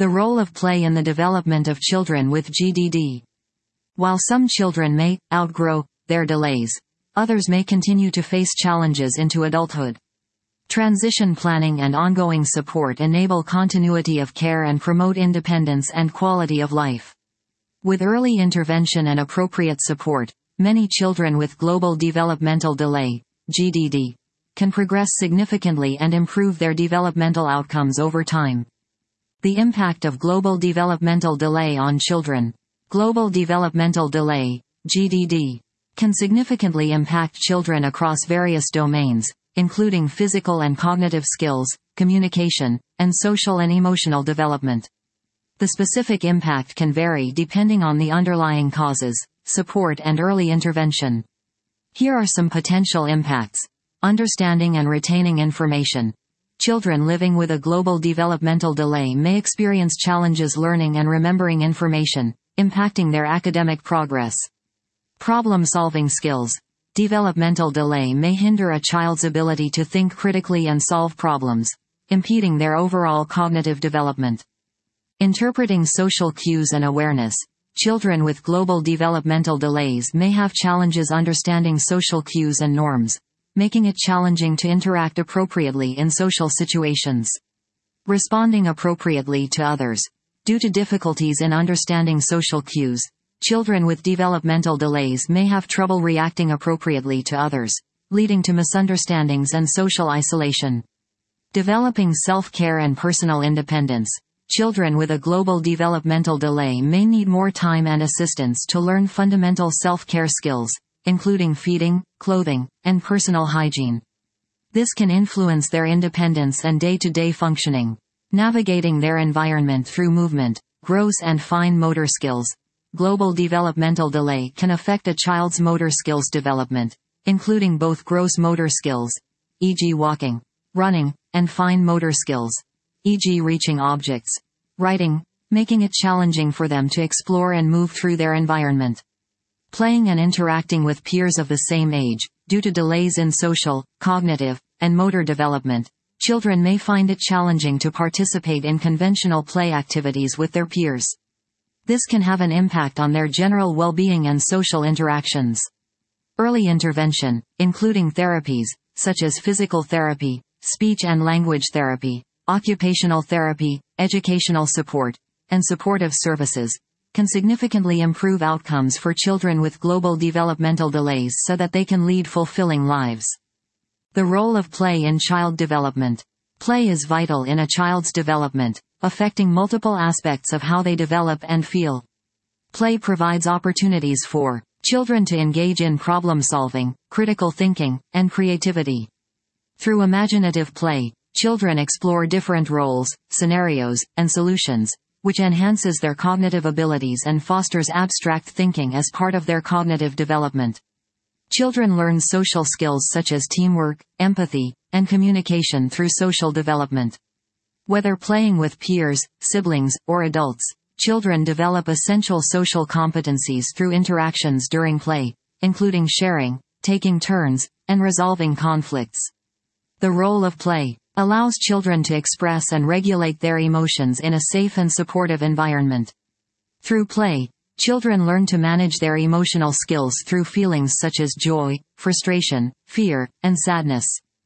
The role of play in the development of children with GDD. While some children may outgrow their delays, others may continue to face challenges into adulthood. Transition planning and ongoing support enable continuity of care and promote independence and quality of life. With early intervention and appropriate support, many children with global developmental delay, GDD, can progress significantly and improve their developmental outcomes over time. The impact of global developmental delay on children. Global developmental delay, GDD, can significantly impact children across various domains, including physical and cognitive skills, communication, and social and emotional development. The specific impact can vary depending on the underlying causes, support and early intervention. Here are some potential impacts. Understanding and retaining information. Children living with a global developmental delay may experience challenges learning and remembering information, impacting their academic progress. Problem-solving skills. Developmental delay may hinder a child's ability to think critically and solve problems, impeding their overall cognitive development. Interpreting social cues and awareness. Children with global developmental delays may have challenges understanding social cues and norms, making it challenging to interact appropriately in social situations. Responding appropriately to others. Due to difficulties in understanding social cues, children with developmental delays may have trouble reacting appropriately to others, leading to misunderstandings and social isolation. Developing self-care and personal independence. Children with a global developmental delay may need more time and assistance to learn fundamental self-care skills, including feeding, clothing, and personal hygiene. This can influence their independence and day-to-day functioning. Navigating their environment through movement, gross and fine motor skills. Global developmental delay can affect a child's motor skills development, including both gross motor skills, e.g. walking, running, and fine motor skills, e.g. reaching objects, writing, making it challenging for them to explore and move through their environment. Playing and interacting with peers of the same age. Due to delays in social, cognitive, and motor development, children may find it challenging to participate in conventional play activities with their peers. This can have an impact on their general well-being and social interactions. Early intervention, including therapies, such as physical therapy, speech and language therapy, occupational therapy, educational support, and supportive services, can significantly improve outcomes for children with global developmental delays so that they can lead fulfilling lives. The role of play in child development. Play is vital in a child's development, affecting multiple aspects of how they develop and feel. Play provides opportunities for children to engage in problem-solving, critical thinking, and creativity. Through imaginative play, children explore different roles, scenarios, and solutions, which enhances their cognitive abilities and fosters abstract thinking as part of their cognitive development. Children learn social skills such as teamwork, empathy, and communication through social development. Whether playing with peers, siblings, or adults, children develop essential social competencies through interactions during play, including sharing, taking turns, and resolving conflicts. The role of play allows children to express and regulate their emotions in a safe and supportive environment. Through play, children learn to manage their emotional skills through feelings such as joy, frustration, fear, and sadness.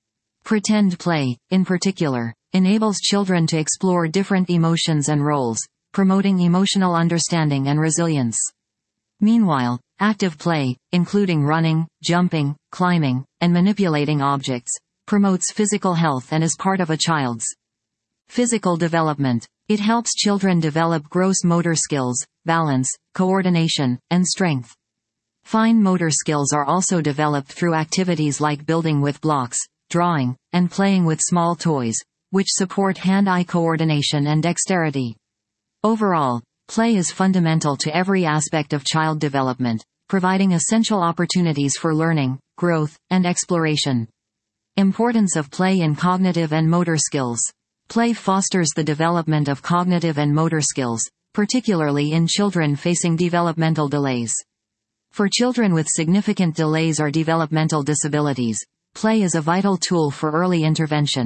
Pretend play, in particular, enables children to explore different emotions and roles, promoting emotional understanding and resilience. Meanwhile, active play, including running, jumping, climbing, and manipulating objects, promotes physical health and is part of a child's physical development. It helps children develop gross motor skills, balance, coordination, and strength. Fine motor skills are also developed through activities like building with blocks, drawing, and playing with small toys, which support hand-eye coordination and dexterity. Overall, play is fundamental to every aspect of child development, providing essential opportunities for learning, growth, and exploration. Importance of play in cognitive and motor skills. Play fosters the development of cognitive and motor skills, particularly in children facing developmental delays. For children with significant delays or developmental disabilities, play is a vital tool for early intervention,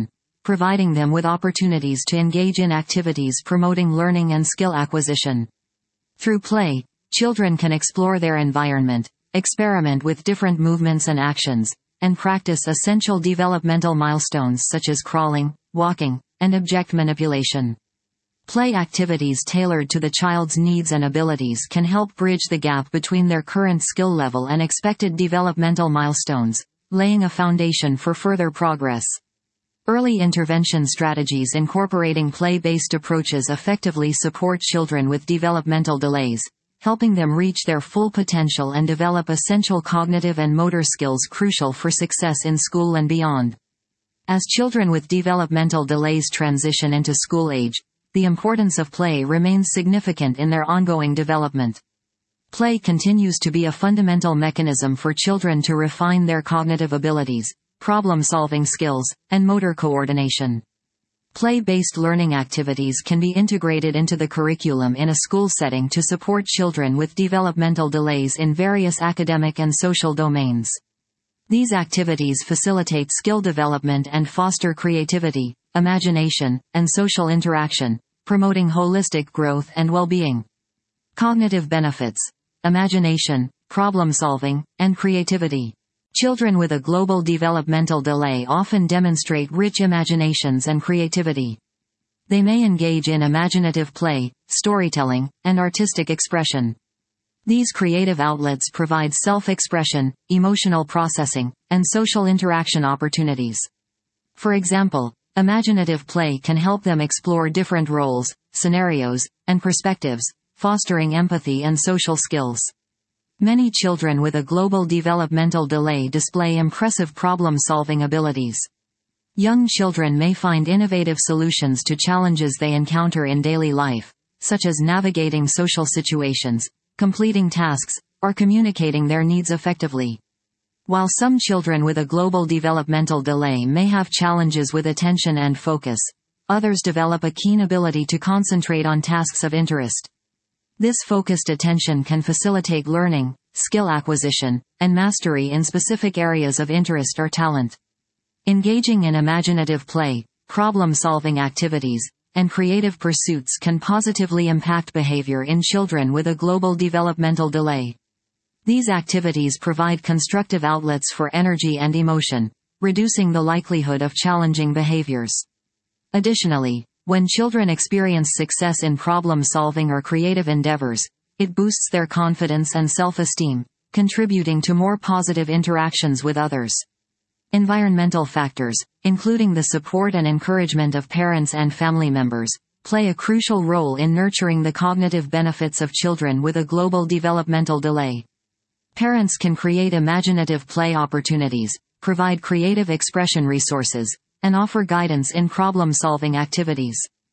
providing them with opportunities to engage in activities promoting learning and skill acquisition. Through play, children can explore their environment, experiment with different movements and actions, and practice essential developmental milestones such as crawling, walking, and object manipulation. Play activities tailored to the child's needs and abilities can help bridge the gap between their current skill level and expected developmental milestones, laying a foundation for further progress. Early intervention strategies incorporating play-based approaches effectively support children with developmental delays, helping them reach their full potential and develop essential cognitive and motor skills crucial for success in school and beyond. As children with developmental delays transition into school age, the importance of play remains significant in their ongoing development. Play continues to be a fundamental mechanism for children to refine their cognitive abilities, problem-solving skills, and motor coordination. Play-based learning activities can be integrated into the curriculum in a school setting to support children with developmental delays in various academic and social domains. These activities facilitate skill development and foster creativity, imagination, and social interaction, promoting holistic growth and well-being. Cognitive benefits: imagination, problem-solving, and creativity. Children with a global developmental delay often demonstrate rich imaginations and creativity. They may engage in imaginative play, storytelling, and artistic expression. These creative outlets provide self-expression, emotional processing, and social interaction opportunities. For example, imaginative play can help them explore different roles, scenarios, and perspectives, fostering empathy and social skills. Many children with a global developmental delay display impressive problem-solving abilities. Young children may find innovative solutions to challenges they encounter in daily life, such as navigating social situations, completing tasks, or communicating their needs effectively. While some children with a global developmental delay may have challenges with attention and focus, others develop a keen ability to concentrate on tasks of interest. This focused attention can facilitate learning, skill acquisition, and mastery in specific areas of interest or talent. Engaging in imaginative play, problem-solving activities, and creative pursuits can positively impact behavior in children with a global developmental delay. These activities provide constructive outlets for energy and emotion, reducing the likelihood of challenging behaviors. Additionally, when children experience success in problem-solving or creative endeavors, it boosts their confidence and self-esteem, contributing to more positive interactions with others. Environmental factors, including the support and encouragement of parents and family members, play a crucial role in nurturing the cognitive benefits of children with a global developmental delay. Parents can create imaginative play opportunities, provide creative expression resources, and offer guidance in problem-solving activities.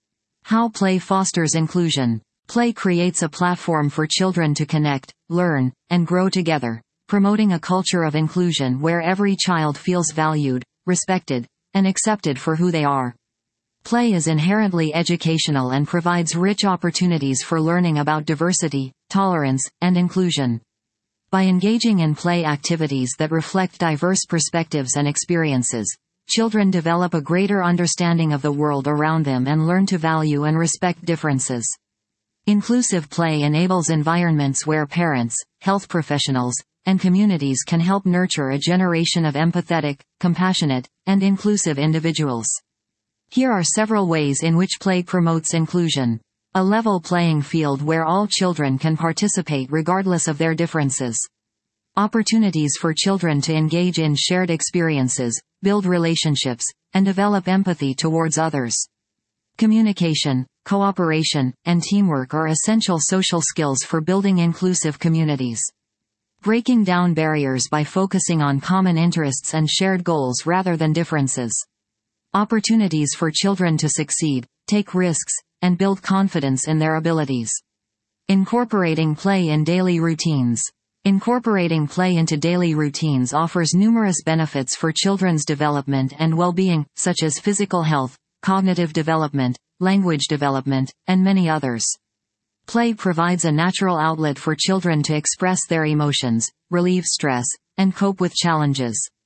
How play fosters inclusion. Play creates a platform for children to connect, learn, and grow together, promoting a culture of inclusion where every child feels valued, respected, and accepted for who they are. Play is inherently educational and provides rich opportunities for learning about diversity, tolerance, and inclusion. By engaging in play activities that reflect diverse perspectives and experiences, children develop a greater understanding of the world around them and learn to value and respect differences. Inclusive play enables environments where parents, health professionals, and communities can help nurture a generation of empathetic, compassionate, and inclusive individuals. Here are several ways in which play promotes inclusion. A level playing field where all children can participate regardless of their differences. Opportunities for children to engage in shared experiences, build relationships, and develop empathy towards others. Communication, cooperation, and teamwork are essential social skills for building inclusive communities. Breaking down barriers by focusing on common interests and shared goals rather than differences. Opportunities for children to succeed, take risks, and build confidence in their abilities. Incorporating play in daily routines. Incorporating play into daily routines offers numerous benefits for children's development and well-being, such as physical health, cognitive development, language development, and many others. Play provides a natural outlet for children to express their emotions, relieve stress, and cope with challenges.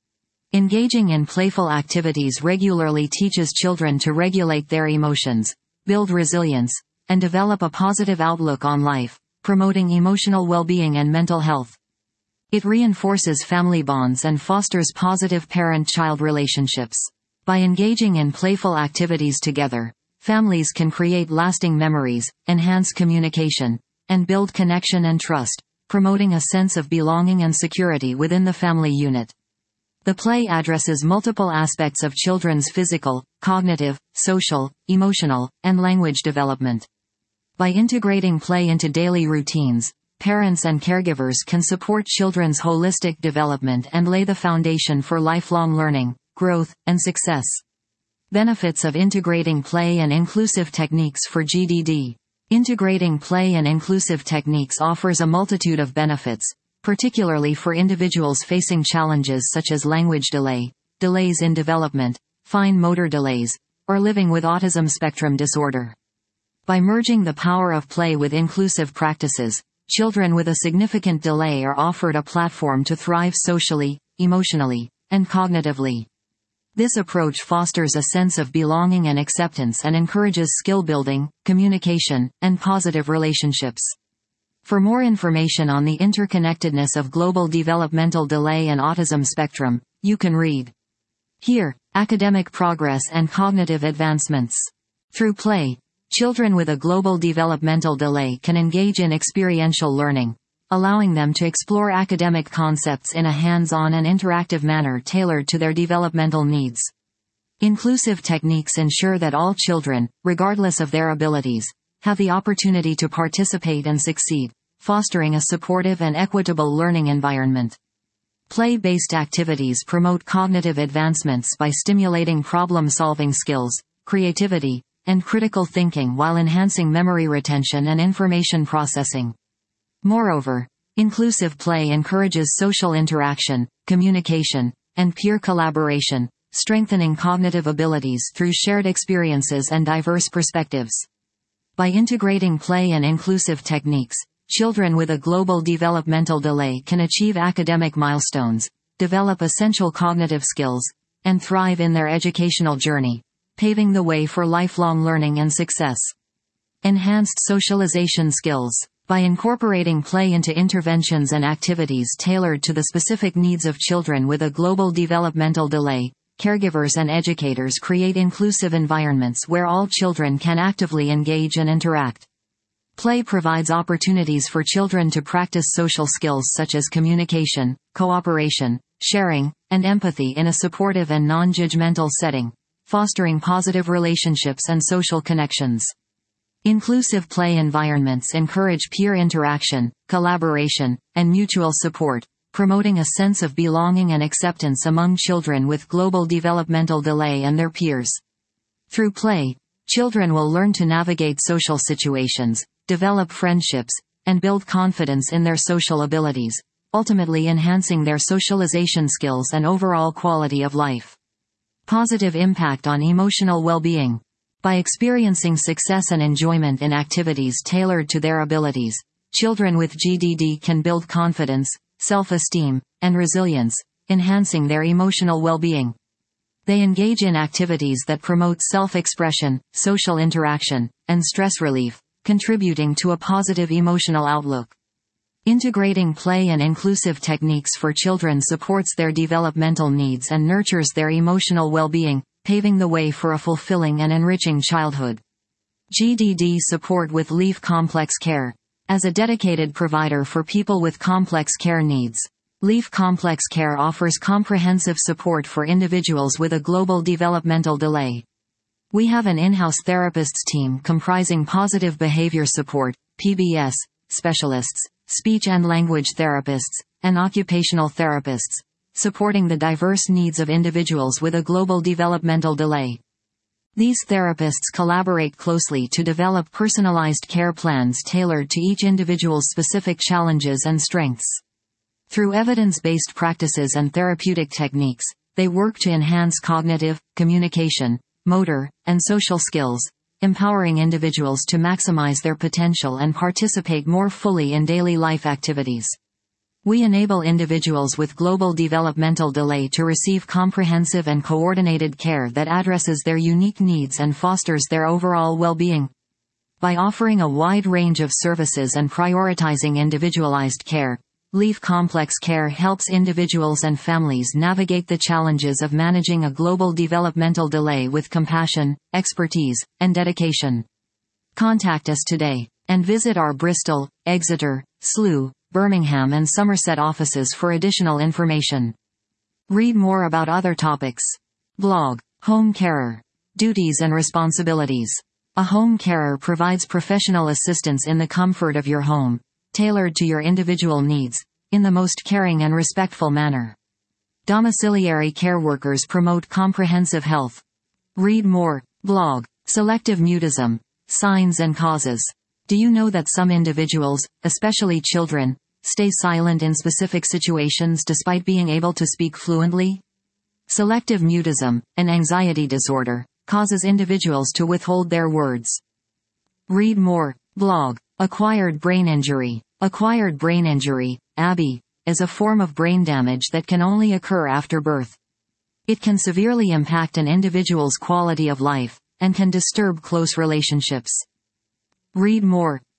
Engaging in playful activities regularly teaches children to regulate their emotions, build resilience, and develop a positive outlook on life, promoting emotional well-being and mental health. It reinforces family bonds and fosters positive parent-child relationships. By engaging in playful activities together, families can create lasting memories, enhance communication, and build connection and trust, promoting a sense of belonging and security within the family unit. The play addresses multiple aspects of children's physical, cognitive, social, emotional, and language development. By integrating play into daily routines, parents and caregivers can support children's holistic development and lay the foundation for lifelong learning, growth, and success. Benefits of integrating play and inclusive techniques for GDD. Integrating play and inclusive techniques offers a multitude of benefits, particularly for individuals facing challenges such as language delay, delays in development, fine motor delays, or living with autism spectrum disorder. By merging the power of play with inclusive practices, children with a significant delay are offered a platform to thrive socially, emotionally, and cognitively. This approach fosters a sense of belonging and acceptance and encourages skill building, communication, and positive relationships. For more information on the interconnectedness of global developmental delay and autism spectrum, you can read here, Academic Progress and Cognitive Advancements. Through play, children with a global developmental delay can engage in experiential learning, allowing them to explore academic concepts in a hands-on and interactive manner tailored to their developmental needs. Inclusive techniques ensure that all children, regardless of their abilities, have the opportunity to participate and succeed, fostering a supportive and equitable learning environment. Play-based activities promote cognitive advancements by stimulating problem-solving skills, creativity, and critical thinking while enhancing memory retention and information processing. Moreover, inclusive play encourages social interaction, communication, and peer collaboration, strengthening cognitive abilities through shared experiences and diverse perspectives. By integrating play and inclusive techniques, children with a global developmental delay can achieve academic milestones, develop essential cognitive skills, and thrive in their educational journey, paving the way for lifelong learning and success. Enhanced socialization skills. By incorporating play into interventions and activities tailored to the specific needs of children with a global developmental delay, caregivers and educators create inclusive environments where all children can actively engage and interact. Play provides opportunities for children to practice social skills such as communication, cooperation, sharing, and empathy in a supportive and non-judgmental setting, fostering positive relationships and social connections. Inclusive play environments encourage peer interaction, collaboration, and mutual support, promoting a sense of belonging and acceptance among children with global developmental delay and their peers. Through play, children will learn to navigate social situations, develop friendships, and build confidence in their social abilities, ultimately enhancing their socialization skills and overall quality of life. Positive impact on emotional well-being. By experiencing success and enjoyment in activities tailored to their abilities, children with GDD can build confidence, self-esteem, and resilience, enhancing their emotional well-being. They engage in activities that promote self-expression, social interaction, and stress relief, contributing to a positive emotional outlook. Integrating play and inclusive techniques for children supports their developmental needs and nurtures their emotional well-being, paving the way for a fulfilling and enriching childhood. GDD support with Leaf Complex Care. As a dedicated provider for people with complex care needs, Leaf Complex Care offers comprehensive support for individuals with a global developmental delay. We have an in-house therapists team comprising positive behavior support, PBS, specialists, speech and language therapists, and occupational therapists, supporting the diverse needs of individuals with a global developmental delay. These therapists collaborate closely to develop personalized care plans tailored to each individual's specific challenges and strengths. Through evidence-based practices and therapeutic techniques, they work to enhance cognitive, communication, motor, and social skills, empowering individuals to maximize their potential and participate more fully in daily life activities. We enable individuals with global developmental delay to receive comprehensive and coordinated care that addresses their unique needs and fosters their overall well-being. By offering a wide range of services and prioritizing individualized care, Leaf Complex Care helps individuals and families navigate the challenges of managing a global developmental delay with compassion, expertise, and dedication. Contact us today, and visit our Bristol, Exeter, Slough, Birmingham and Somerset offices for additional information. Read more about other topics. Blog. Home carer. Duties and responsibilities. A home carer provides professional assistance in the comfort of your home, tailored to your individual needs, in the most caring and respectful manner. Domiciliary care workers promote comprehensive health. Read more. Blog. Selective mutism. Signs and causes. Do you know that some individuals, especially children, stay silent in specific situations despite being able to speak fluently? Selective mutism, an anxiety disorder, causes individuals to withhold their words. Read more. Blog. Acquired brain injury. Acquired brain injury, ABI, is a form of brain damage that can only occur after birth. It can severely impact an individual's quality of life, and can disturb close relationships. Read more.